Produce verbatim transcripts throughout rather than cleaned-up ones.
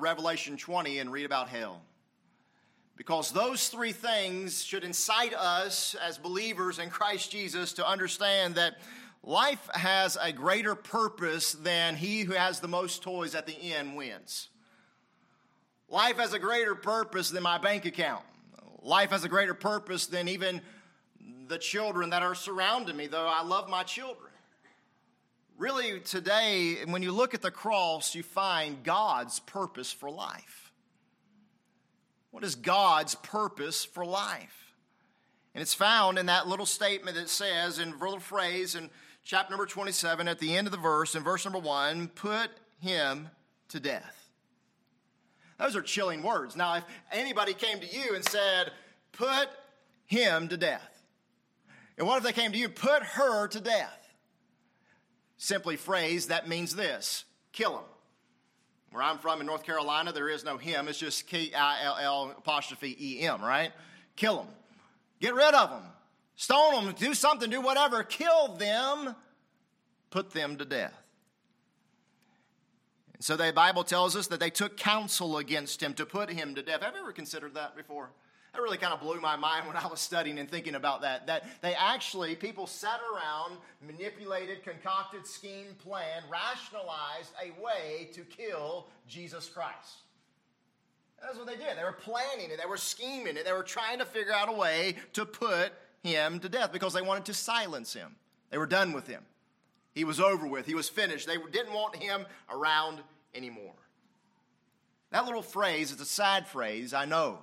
Revelation twenty and read about hell. Because those three things should incite us as believers in Christ Jesus to understand that life has a greater purpose than he who has the most toys at the end wins. Life has a greater purpose than my bank account. Life has a greater purpose than even the children that are surrounding me, though I love my children. Really, today, when you look at the cross, you find God's purpose for life. What is God's purpose for life? And it's found in that little statement that says, in a little phrase in chapter number twenty-seven, at the end of the verse, in verse number one, put him to death. Those are chilling words. Now, if anybody came to you and said, put him to death. And what if they came to you, put her to death? Simply phrased, that means this: kill him. Where I'm from in North Carolina, there is no him. It's just K I L L apostrophe E M, right? Kill them. Get rid of them. Stone them. Do something. Do whatever. Kill them. Put them to death. And so the Bible tells us that they took counsel against him to put him to death. Have you ever considered that before? That really kind of blew my mind when I was studying and thinking about that. That they actually, people sat around, manipulated, concocted, schemed, planned, rationalized a way to kill Jesus Christ. That's what they did. They were planning it. They were scheming it. They were trying to figure out a way to put him to death because they wanted to silence him. They were done with him. He was over with. He was finished. They didn't want him around anymore. That little phrase is a sad phrase, I know.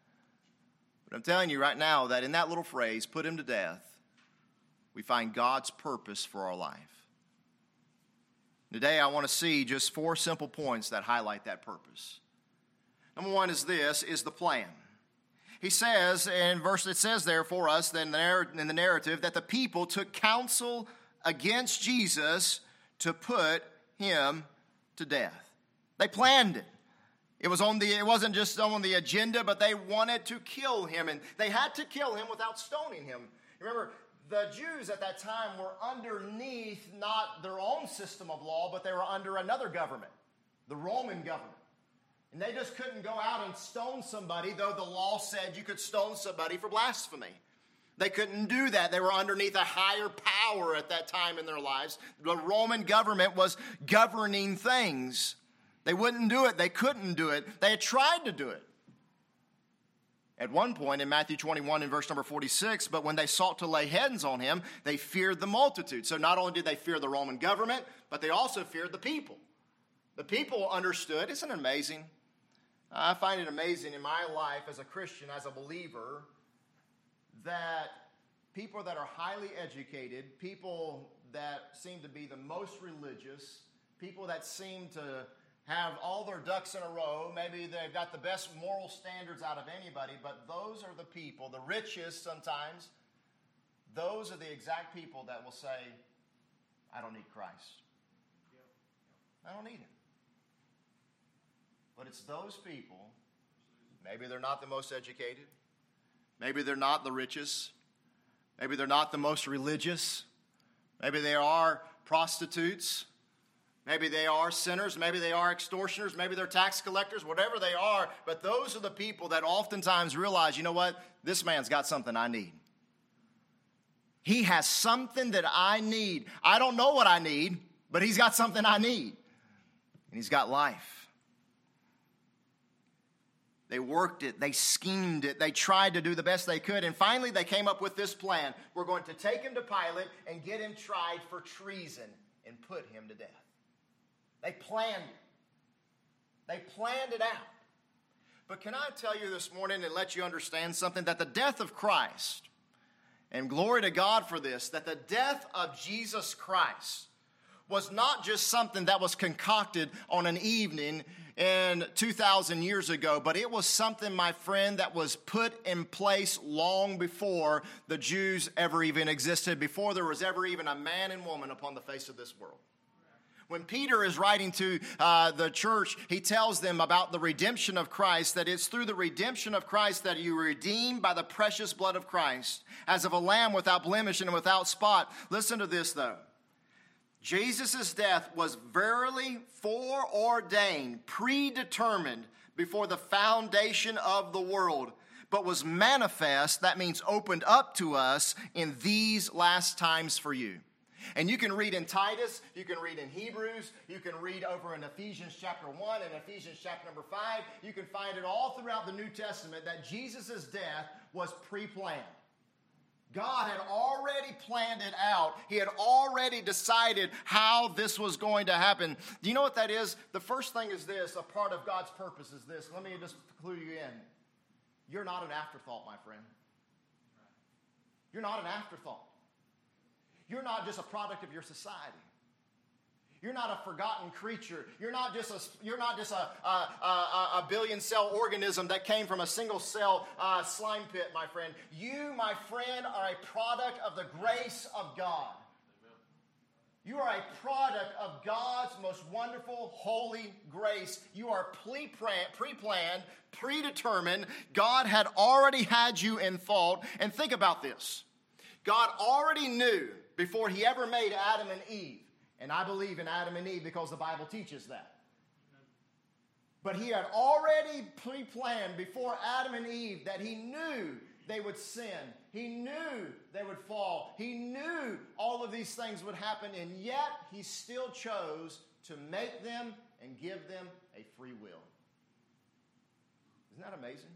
But I'm telling you right now that in that little phrase, put him to death, we find God's purpose for our life. Today I want to see just four simple points that highlight that purpose. Number one is this, is the plan. He says, in verse, it says there for us in the narrative, that the people took counsel against Jesus to put him to death. They planned it. It was on the. It wasn't just on the agenda, but they wanted to kill him, and they had to kill him without stoning him. Remember, the Jews at that time were underneath not their own system of law, but they were under another government, the Roman government. And they just couldn't go out and stone somebody, though the law said you could stone somebody for blasphemy. They couldn't do that. They were underneath a higher power at that time in their lives. The Roman government was governing things. They wouldn't do it. They couldn't do it. They had tried to do it. At one point in Matthew twenty-one in verse number forty-six, but when they sought to lay hands on him, they feared the multitude. So not only did they fear the Roman government, but they also feared the people. The people understood. Isn't it amazing? I find it amazing in my life as a Christian, as a believer, that people that are highly educated, people that seem to be the most religious, people that seem to have all their ducks in a row. Maybe they've got the best moral standards out of anybody, but those are the people, the richest sometimes, those are the exact people that will say, I don't need Christ. I don't need him. But it's those people, maybe they're not the most educated, maybe they're not the richest, maybe they're not the most religious, maybe they are prostitutes, maybe they are sinners, maybe they are extortioners, maybe they're tax collectors, whatever they are, but those are the people that oftentimes realize, you know what, this man's got something I need. He has something that I need. I don't know what I need, but he's got something I need. And he's got life. They worked it. They schemed it. They tried to do the best they could. And finally, they came up with this plan. We're going to take him to Pilate and get him tried for treason and put him to death. They planned it. They planned it out. But can I tell you this morning and let you understand something? That the death of Christ, and glory to God for this, that the death of Jesus Christ was not just something that was concocted on an evening in two thousand years ago, but it was something, my friend, that was put in place long before the Jews ever even existed, before there was ever even a man and woman upon the face of this world. When Peter is writing to uh, the church, he tells them about the redemption of Christ, that it's through the redemption of Christ that you are redeemed by the precious blood of Christ, as of a lamb without blemish and without spot. Listen to this, though. Jesus' death was verily foreordained, predetermined before the foundation of the world, but was manifest, that means opened up to us in these last times for you. And you can read in Titus, you can read in Hebrews, you can read over in Ephesians chapter one and Ephesians chapter number five. You can find it all throughout the New Testament that Jesus' death was pre-planned. God had already planned it out. He had already decided how this was going to happen. Do you know what that is? The first thing is this, a part of God's purpose is this. Let me just clue you in. You're not an afterthought, my friend. You're not an afterthought. You're not just a product of your society. You're not a forgotten creature. You're not just a, you're not just a, a, a, a billion cell organism that came from a single cell uh, slime pit, my friend. You, my friend, are a product of the grace of God. You are a product of God's most wonderful, holy grace. You are pre-planned, predetermined. God had already had you in thought. And think about this. God already knew before he ever made Adam and Eve. And I believe in Adam and Eve because the Bible teaches that. But he had already pre-planned before Adam and Eve that he knew they would sin. He knew they would fall. He knew all of these things would happen, and yet he still chose to make them and give them a free will. Isn't that amazing?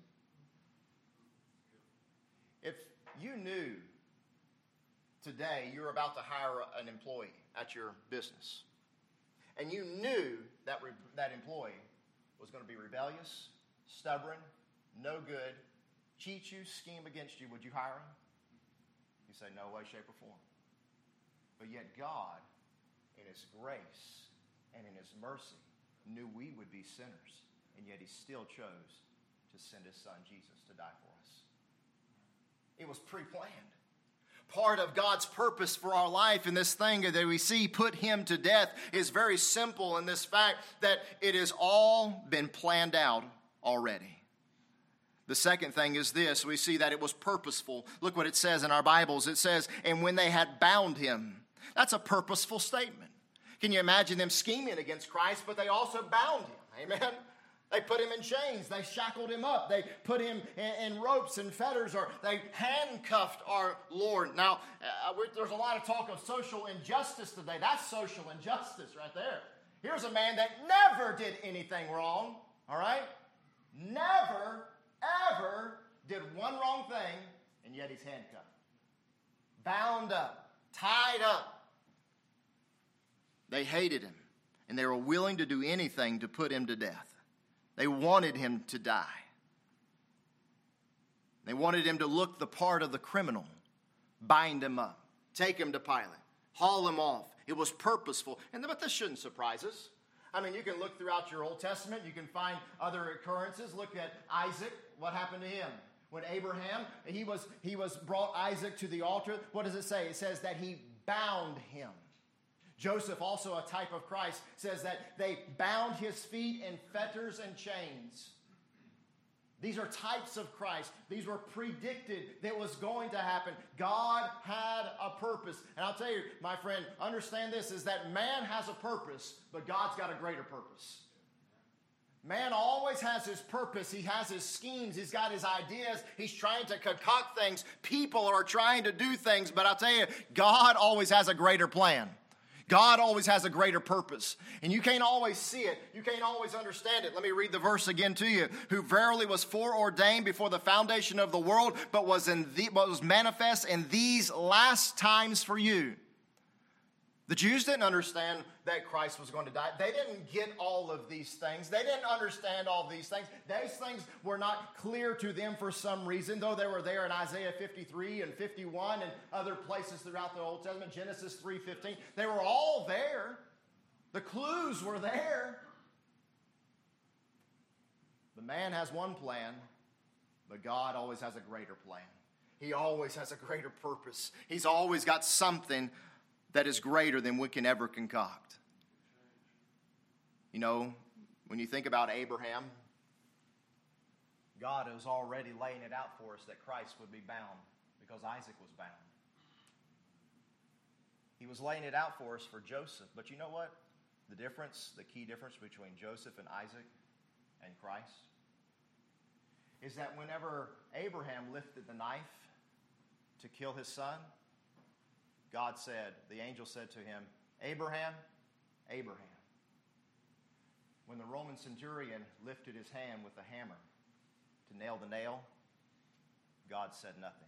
If you knew today you're about to hire an employee at your business, and you knew that re- that employee was going to be rebellious, stubborn, no good, cheat you, scheme against you, would you hire him? You say, no way, shape, or form. But yet God, in his grace and in his mercy, knew we would be sinners, and yet he still chose to send his son Jesus to die for us. It was pre-planned. Part of God's purpose for our life in this thing that we see put him to death is very simple in this fact that it has all been planned out already. The second thing is this. We see that it was purposeful. Look what it says in our Bibles. It says, and when they had bound him. That's a purposeful statement. Can you imagine them scheming against Christ, but they also bound him? Amen? They put him in chains. They shackled him up. They put him in, in ropes and fetters, or they handcuffed our Lord. Now, uh, there's a lot of talk of social injustice today. That's social injustice right there. Here's a man that never did anything wrong, all right? Never, ever did one wrong thing, and yet he's handcuffed. Bound up, tied up. They hated him, and they were willing to do anything to put him to death. They wanted him to die. They wanted him to look the part of the criminal, bind him up, take him to Pilate, haul him off. It was purposeful. And but this shouldn't surprise us. I mean, you can look throughout your Old Testament. You can find other occurrences. Look at Isaac. What happened to him? When Abraham, he was, he was brought Isaac to the altar. What does it say? It says that he bound him. Joseph, also a type of Christ, says that they bound his feet in fetters and chains. These are types of Christ. These were predicted that was going to happen. God had a purpose. And I'll tell you, my friend, understand this, is that man has a purpose, but God's got a greater purpose. Man always has his purpose. He has his schemes. He's got his ideas. He's trying to concoct things. People are trying to do things, but I'll tell you, God always has a greater plan. God always has a greater purpose. And you can't always see it. You can't always understand it. Let me read the verse again to you. Who verily was foreordained before the foundation of the world, but was in the, but was manifest in these last times for you. The Jews didn't understand that Christ was going to die. They didn't get all of these things. They didn't understand all these things. These things were not clear to them for some reason, though they were there in Isaiah fifty-three and fifty-one and other places throughout the Old Testament, Genesis three fifteen. They were all there. The clues were there. The man has one plan, but God always has a greater plan. He always has a greater purpose. He's always got something that is greater than we can ever concoct. You know, when you think about Abraham, God was already laying it out for us that Christ would be bound because Isaac was bound. He was laying it out for us for Joseph. But you know what? The difference, the key difference between Joseph and Isaac and Christ is that whenever Abraham lifted the knife to kill his son, God said, the angel said to him, Abraham, Abraham. When the Roman centurion lifted his hand with the hammer to nail the nail, God said nothing.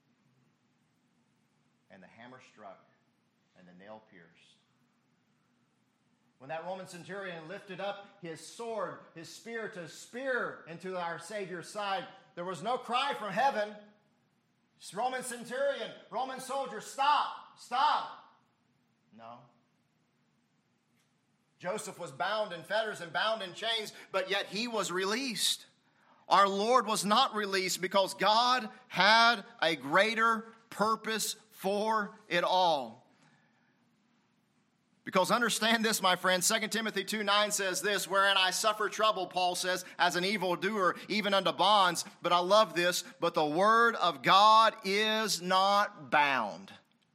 And the hammer struck, and the nail pierced. When that Roman centurion lifted up his sword, his spear, to spear into our Savior's side, there was no cry from heaven. Roman centurion, Roman soldier, stop, stop. No. Joseph was bound in fetters and bound in chains, but yet he was released. Our Lord was not released because God had a greater purpose for it all. Because understand this, my friends, Second Timothy two nine says this, wherein I suffer trouble, Paul says, as an evildoer, even unto bonds. But I love this, but the word of God is not bound.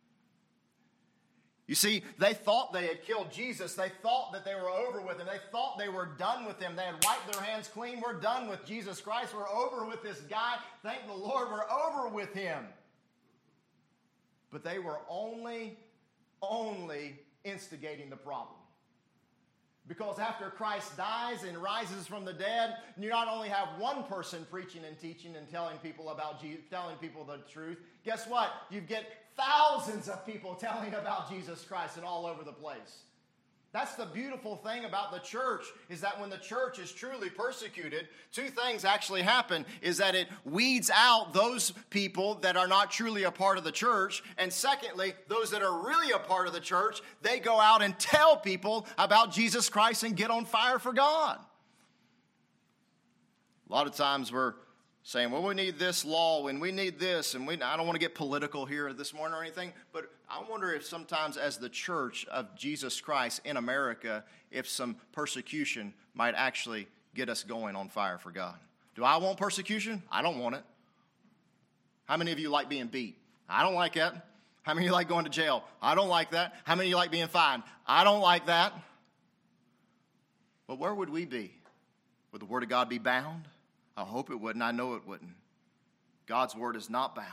You see, they thought they had killed Jesus. They thought that they were over with him. They thought they were done with him. They had wiped their hands clean. We're done with Jesus Christ. We're over with this guy. Thank the Lord, we're over with him. But they were only, only instigating the problem. Because after Christ dies and rises from the dead, you not only have one person preaching and teaching and telling people about Jesus, telling people the truth. Guess what? You get thousands of people telling about Jesus Christ and all over the place. That's the beautiful thing about the church, is that when the church is truly persecuted, two things actually happen, is that it weeds out those people that are not truly a part of the church, and secondly, those that are really a part of the church, they go out and tell people about Jesus Christ and get on fire for God. A lot of times we're saying, well, we need this law and we need this, and we, I don't want to get political here this morning or anything, but I wonder if sometimes as the church of Jesus Christ in America, if some persecution might actually get us going on fire for God. Do I want persecution? I don't want it. How many of you like being beat? I don't like that. How many of you like going to jail? I don't like that. How many of you like being fined? I don't like that. But where would we be? Would the Word of God be bound? I hope it wouldn't. I know it wouldn't. God's Word is not bound.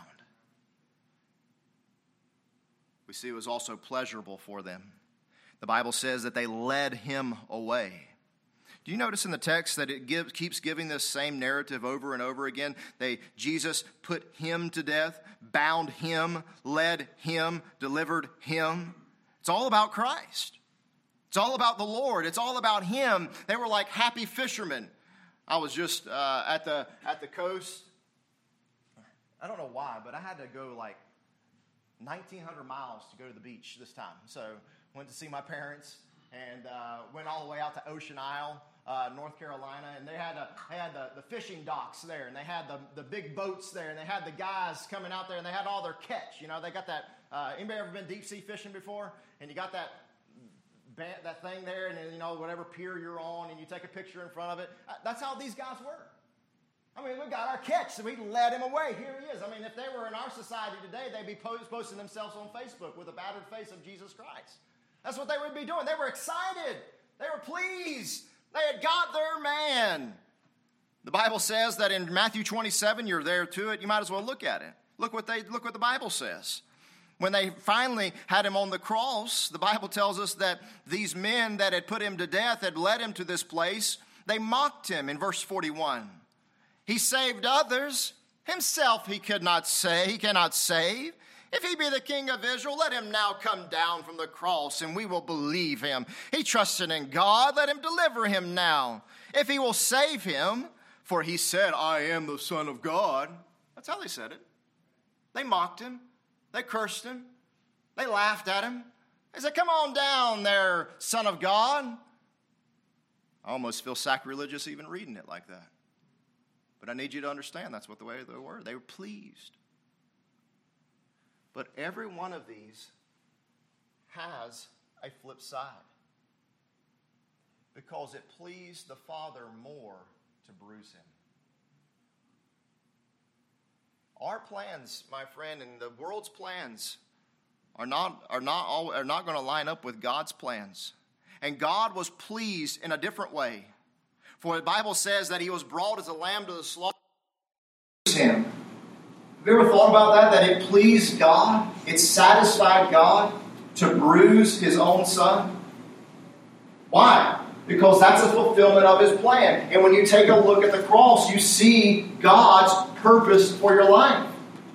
We see it was also pleasurable for them. The Bible says that they led him away. Do you notice in the text that it gives, keeps giving this same narrative over and over again? They, Jesus put him to death, bound him, led him, delivered him. It's all about Christ. It's all about the Lord. It's all about him. They were like happy fishermen. I was just uh, at the at the coast. I don't know why, but I had to go like nineteen hundred miles to go to the beach this time. So went to see my parents and uh, went all the way out to Ocean Isle, uh, North Carolina, and they had a, they had the, the fishing docks there, and they had the, the big boats there, and they had the guys coming out there, and they had all their catch. You know, they got that. Uh, anybody ever been deep sea fishing before? And you got that. that thing there, and then, you know, whatever pier you're on, and you take a picture in front of it. That's how these guys were. I mean, we got our catch, so we led him away. Here he is. I mean, if they were in our society today, they'd be post- posting themselves on Facebook with a battered face of Jesus Christ. That's what they would be doing. They were excited. They were pleased. They had got their man. The Bible says that in Matthew twenty-seven, you're there to it. You might as well look at it. Look what they look what the Bible says. When they finally had him on the cross, the Bible tells us that these men that had put him to death had led him to this place. They mocked him in verse forty-one. He saved others. Himself he could not save. He cannot save. If he be the King of Israel, let him now come down from the cross, and we will believe him. He trusted in God. Let him deliver him now. If he will save him, for he said, I am the Son of God. That's how they said it. They mocked him. They cursed him. They laughed at him. They said, come on down there, Son of God. I almost feel sacrilegious even reading it like that. But I need you to understand that's what the way they were. They were pleased. But every one of these has a flip side. Because it pleased the Father more to bruise him. Our plans, my friend, and the world's plans are not, are not, all, are not going to line up with God's plans. And God was pleased in a different way. For the Bible says that he was brought as a lamb to the slaughter. Him. Have you ever thought about that? That it pleased God? It satisfied God to bruise his own son? Why? Because that's a fulfillment of his plan. And when you take a look at the cross, you see God's purpose for your life.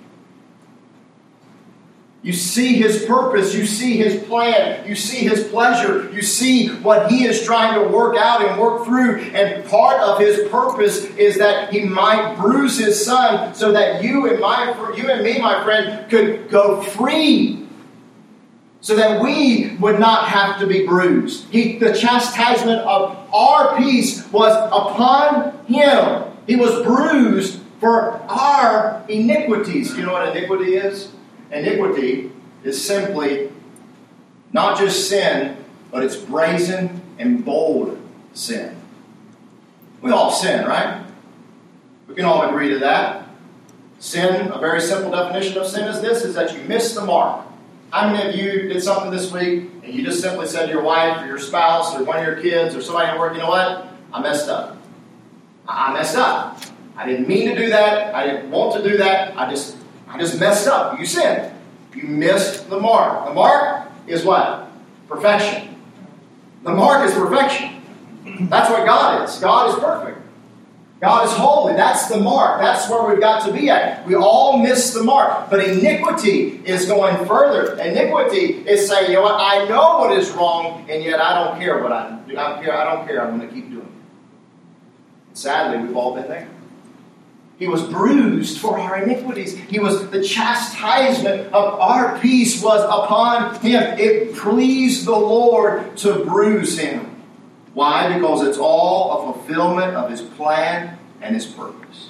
You see his purpose. You see his plan. You see his pleasure. You see what he is trying to work out and work through. And part of his purpose is that he might bruise his son so that you and my, you and me, my friend, could go free. So that we would not have to be bruised. He, the chastisement of our peace was upon him. He was bruised for our iniquities. You know what iniquity is? Iniquity is simply not just sin, but it's brazen and bold sin. We all sin, right? We can all agree to that. Sin, a very simple definition of sin is this, is that you miss the mark. How many of you did something this week and you just simply said to your wife or your spouse or one of your kids or somebody at work, you know what? I messed up. I messed up. I didn't mean to do that. I didn't want to do that. I just I just messed up. You sinned. You missed the mark. The mark is what? Perfection. The mark is perfection. That's what God is. God is perfect. God is holy. That's the mark. That's where we've got to be at. We all miss the mark. But iniquity is going further. Iniquity is saying, you know what? I know what is wrong, and yet I don't care what I do. I don't care. I don't care. I'm going to keep doing it. Sadly, we've all been there. He was bruised for our iniquities. He was the chastisement of our peace was upon him. It pleased the Lord to bruise him. Why? Because it's all a fulfillment of his plan and his purpose.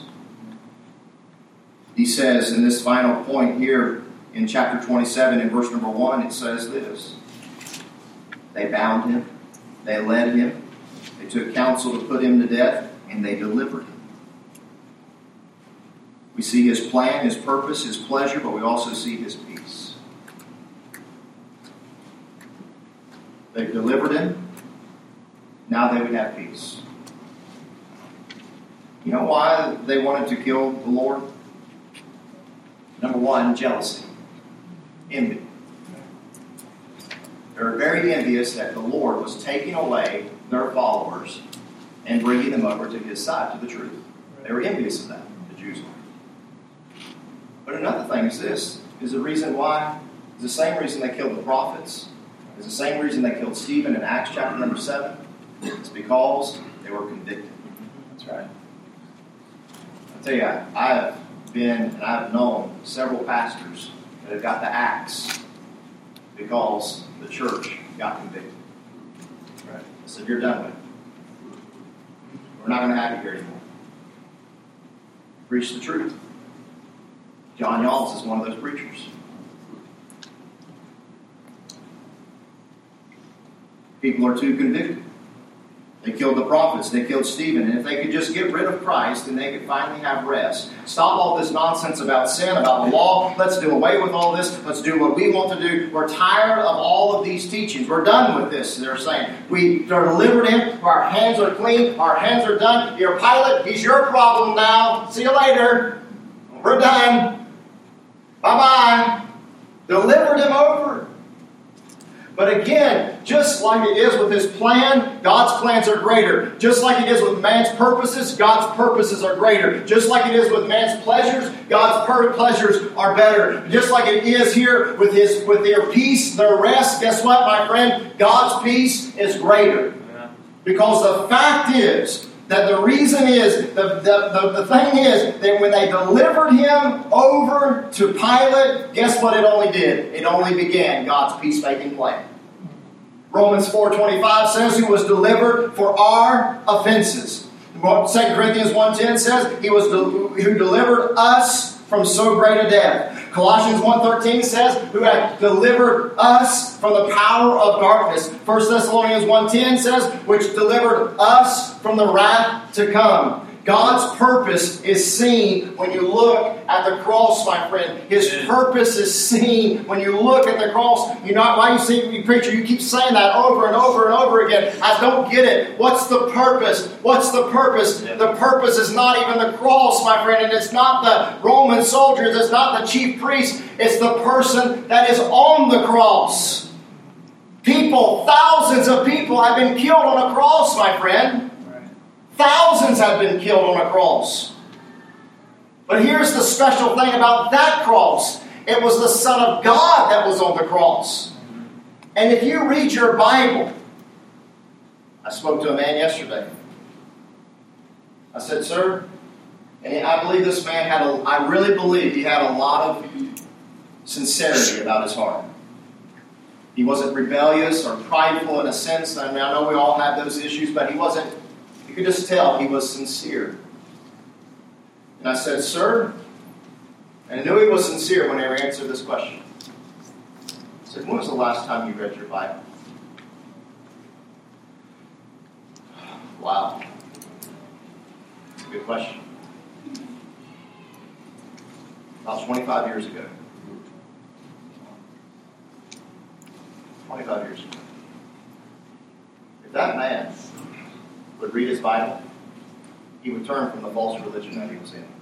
He says in this final point here in chapter twenty-seven, in verse number one, it says this. They bound him. They led him. They took counsel to put him to death, and they delivered him. We see his plan, his purpose, his pleasure, but we also see his peace. They've delivered him. Now they would have peace. You know why they wanted to kill the Lord? Number one, jealousy. Envy. They were very envious that the Lord was taking away their followers and bringing them over to his side, to the truth. They were envious of that, the Jews were. But another thing is this, is the reason why, is the same reason they killed the prophets, is the same reason they killed Stephen in Acts chapter number seven. It's because they were convicted. That's right. I'll tell you, I, I have been and I have known several pastors that have got the axe because the church got convicted. That's right. I said, you're done with it. We're not going to have you here anymore. Preach the truth. John Yalls is one of those preachers. People are too convicted. They killed the prophets. They killed Stephen. And if they could just get rid of Christ, then they could finally have rest. Stop all this nonsense about sin, about the law. Let's do away with all this. Let's do what we want to do. We're tired of all of these teachings. We're done with this, they're saying. We are delivered him. Our hands are clean. Our hands are done. You're Pilate. He's your problem now. See you later. We're done. Bye-bye. Delivered him over. But again, just like it is with his plan, God's plans are greater. Just like it is with man's purposes, God's purposes are greater. Just like it is with man's pleasures, God's per- pleasures are better. Just like it is here with his with their peace, their rest, guess what, my friend? God's peace is greater. Because the fact is that the reason is, the, the, the, the thing is, that when they delivered him over to Pilate, guess what it only did? It only began God's peacemaking plan. Romans four twenty-five says he was delivered for our offenses. Second Corinthians one ten says he was de- who delivered us from so great a death. Colossians one thirteen says who had delivered us from the power of darkness. First Thessalonians one ten says which delivered us from the wrath to come. God's purpose is seen when you look at the cross, my friend. His Amen. Purpose is seen when you look at the cross. You know why you see you preacher, you keep saying that over and over and over again. I don't get it. What's the purpose? What's the purpose? Yeah. The purpose is not even the cross, my friend, and it's not the Roman soldiers, it's not the chief priest, it's the person that is on the cross. People, thousands of people have been killed on a cross, my friend. Thousands have been killed on a cross. But here's the special thing about that cross. It was the Son of God that was on the cross. And if you read your Bible, I spoke to a man yesterday. I said, sir, and I believe this man had a, I really believe he had a lot of sincerity about his heart. He wasn't rebellious or prideful in a sense. I mean, I know we all have those issues, but he wasn't. You could just tell he was sincere. And I said, sir, and I knew he was sincere when I answered this question. I said, when was the last time you read your Bible? Wow. That's a good question. About twenty-five years ago. twenty-five years ago. If that man would read his Bible, he would turn from the false religion that he was in.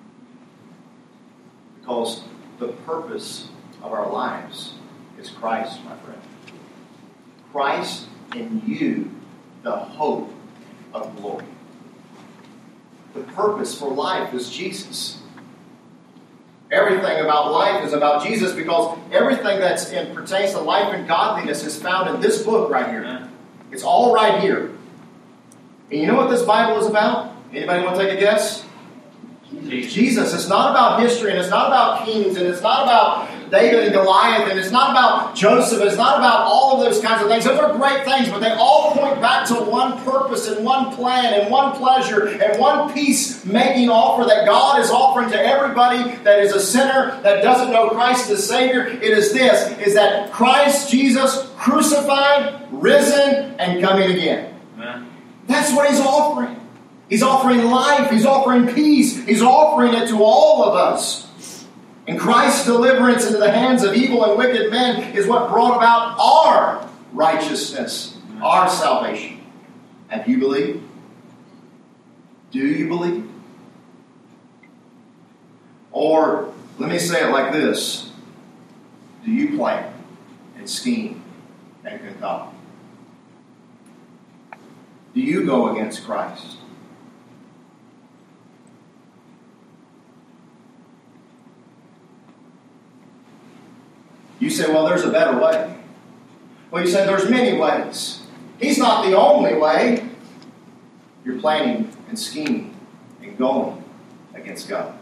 Because the purpose of our lives is Christ, my friend. Christ in you, the hope of glory. The purpose for life is Jesus. Everything about life is about Jesus, because everything that's in pertains to life and godliness is found in this book right here. It's all right here. And you know what this Bible is about? Anybody want to take a guess? Jesus. Jesus. It's not about history, and it's not about kings, and it's not about David and Goliath, and it's not about Joseph. It's not about all of those kinds of things. Those are great things, but they all point back to one purpose and one plan and one pleasure and one peace-making offer that God is offering to everybody that is a sinner, that doesn't know Christ as Savior. It is this, is that Christ Jesus crucified, risen, and coming again. Amen. That's what He's offering. He's offering life. He's offering peace. He's offering it to all of us. And Christ's deliverance into the hands of evil and wicked men is what brought about our righteousness, our salvation. Have you believed? Do you believe? Or, let me say it like this. Do you plan and scheme and concoct? Do you go against Christ? You say, well, there's a better way. Well, you say there's many ways. He's not the only way. You're planning and scheming and going against God.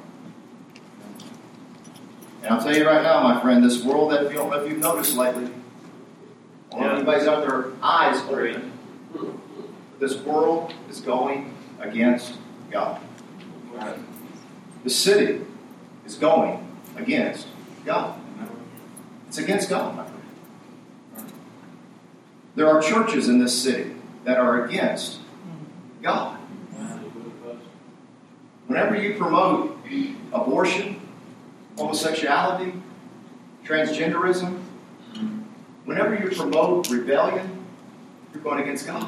And I'll tell you right now, my friend, this world that, you don't know if you've noticed lately, I don't know if anybody's got their eyes open. This world is going against God. The city is going against God. It's against God, my friend. There are churches in this city that are against God. Whenever you promote abortion, homosexuality, transgenderism, whenever you promote rebellion, you're going against God.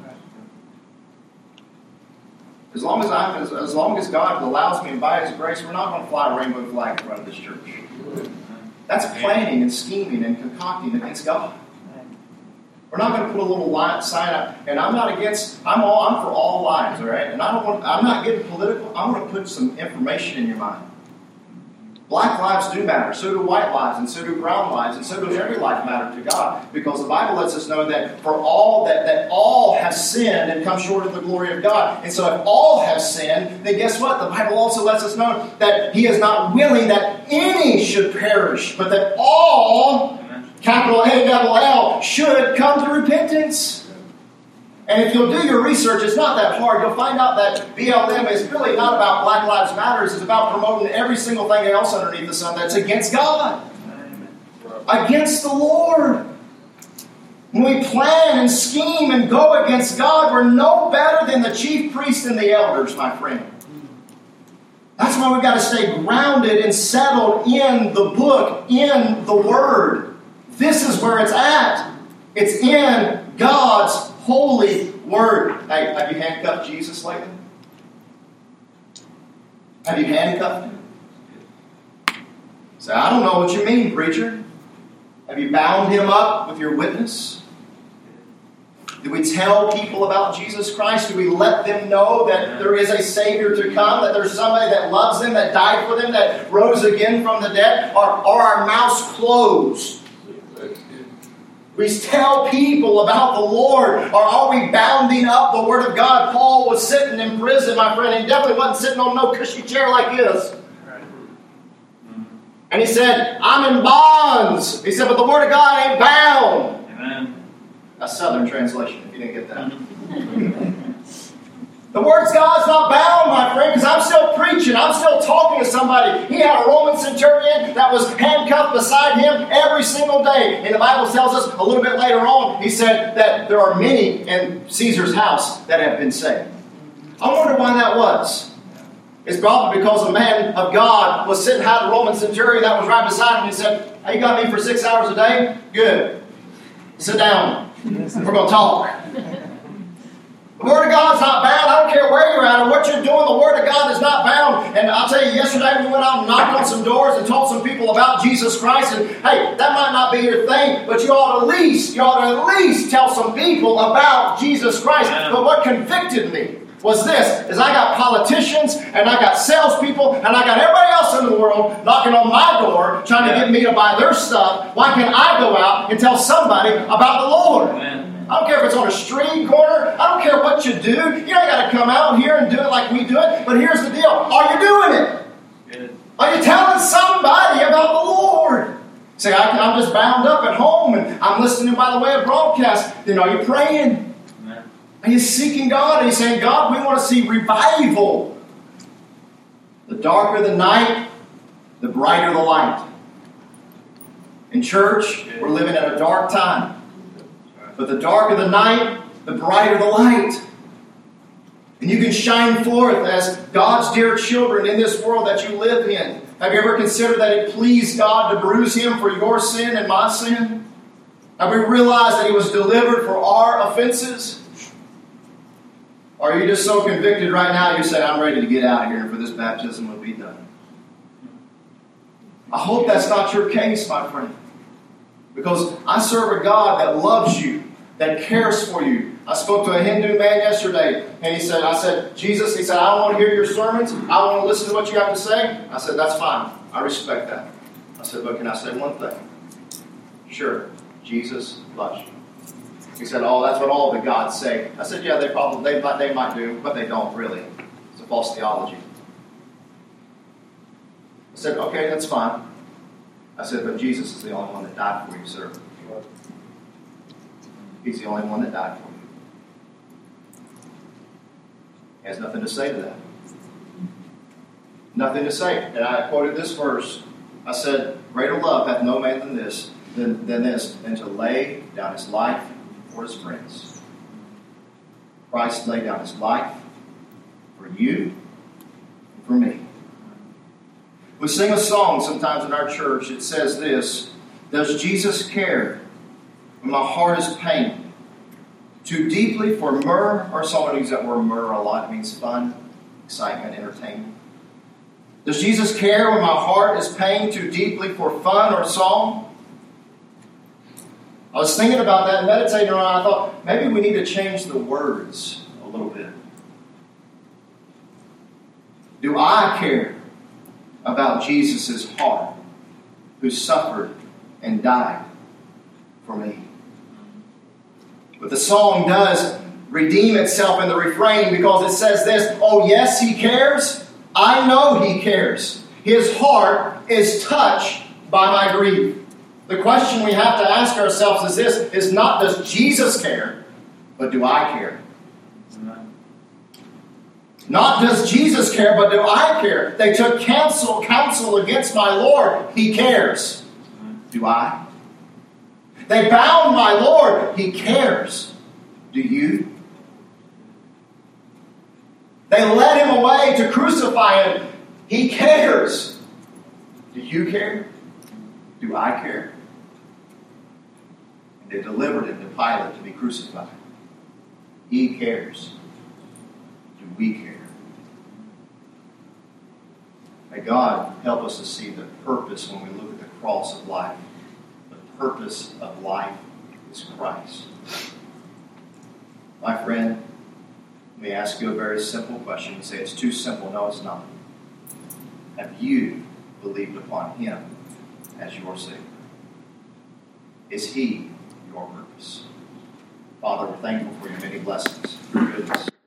As long as I'm, as, as long as God allows me and by His grace, we're not going to fly a rainbow flag in front of this church. That's planning and scheming and concocting against God. We're not going to put a little line, sign up. And I'm not against. I'm all. I'm for all lives. All right. And I don't want. I'm not getting political. I want to put some information in your mind. Black lives do matter. So do white lives, and so do brown lives, and so does every life matter to God. Because the Bible lets us know that for all that that all have sinned and come short of the glory of God. And so if all have sinned, then guess what? The Bible also lets us know that He is not willing that any should perish, but that all, capital A, double L, should come to repentance. And if you'll do your research, it's not that hard. You'll find out that B L M is really not about Black Lives Matter. It's about promoting every single thing else underneath the sun that's against God. Against the Lord. When we plan and scheme and go against God, we're no better than the chief priests and the elders, my friend. That's why we've got to stay grounded and settled in the book, in the Word. This is where it's at. It's in God's holy Word. Hey, have you handcuffed Jesus lately? Have you handcuffed Him? Say, I don't know what you mean, preacher. Have you bound Him up with your witness? Do we tell people about Jesus Christ? Do we let them know that there is a Savior to come, that there's somebody that loves them, that died for them, that rose again from the dead? Or are our mouths closed? We tell people about the Lord, or are we bounding up the Word of God? Paul was sitting in prison, my friend, and he definitely wasn't sitting on no cushy chair like this. And he said, I'm in bonds. He said, but the Word of God ain't bound. Amen. A Southern translation, if you didn't get that. The Word of God's not bound, my friend, because I'm still preaching. I'm still talking to somebody. He had a Roman centurion that was handcuffed beside him every single day. And the Bible tells us a little bit later on, he said that there are many in Caesar's house that have been saved. I wonder why that was. It's probably because a man of God was sitting behind the Roman centurion that was right beside him. And he said, hey, you got me for six hours a day? Good. Sit down. We're going to talk. The Word of God's not bound. I don't care where you're at or what you're doing. The Word of God is not bound. And I'll tell you, yesterday we went out and knocked on some doors and told some people about Jesus Christ. And hey, that might not be your thing, but you ought to at least, you ought to at least tell some people about Jesus Christ. But what convicted me was this, is I got politicians and I got salespeople and I got everybody else in the world knocking on my door trying to get me to buy their stuff. Why can't I go out and tell somebody about the Lord? Amen. I don't care if it's on a street corner. I don't care what you do. You don't got to come out here and do it like we do it. But here's the deal. Are you doing it? Good. Are you telling somebody about the Lord? Say, I'm just bound up at home and I'm listening by the way of broadcast. Then are you praying? Are you seeking God? Are you saying, God, we want to see revival? The darker the night, the brighter the light. In church, we're living at a dark time. But the darker the night, the brighter the light. And you can shine forth as God's dear children in this world that you live in. Have you ever considered that it pleased God to bruise Him for your sin and my sin? Have we realized that He was delivered for our offenses? Or are you just so convicted right now you say, I'm ready to get out of here for this baptism will be done? I hope that's not your case, my friend. Because I serve a God that loves you, that cares for you. I spoke to a Hindu man yesterday, and he said, I said, Jesus, he said, I don't want to hear your sermons. I want to listen to what you have to say. I said, that's fine. I respect that. I said, but can I say one thing? Sure, Jesus loves you. He said, oh, that's what all the gods say. I said, yeah, they probably they, they might do, but they don't really. It's a false theology. I said, okay, that's fine. I said, but Jesus is the only one that died for you, sir. He's the only one that died for you. He has nothing to say to that. Nothing to say. And I quoted this verse. I said, greater love hath no man than this, than, than this, than to lay down his life for his friends. Christ laid down his life for you and for me. We sing a song sometimes in our church. It says this, does Jesus care when my heart is pained too deeply for myrrh? Or someone who uses that word myrrh a lot. It means fun, excitement, entertainment. Does Jesus care when my heart is pained too deeply for fun or song? I was thinking about that and meditating on it. I thought, maybe we need to change the words a little bit. Do I care about Jesus' heart who suffered and died for me? But the song does redeem itself in the refrain because it says this, oh yes, He cares. I know He cares. His heart is touched by my grief. The question we have to ask ourselves is this, is not does Jesus care, but do I care? Not does Jesus care, but do I care? They took counsel, counsel against my Lord. He cares. Do I? They bound my Lord. He cares. Do you? They led him away to crucify him. He cares. Do you care? Do I care? And they delivered him to Pilate to be crucified. He cares. Do we care? May God help us to see the purpose when we look at the cross of life. The purpose of life is Christ. My friend, let me ask you a very simple question. You say it's too simple. No, it's not. Have you believed upon Him as your Savior? Is He your purpose? Father, we're thankful for your many blessings, your goodness.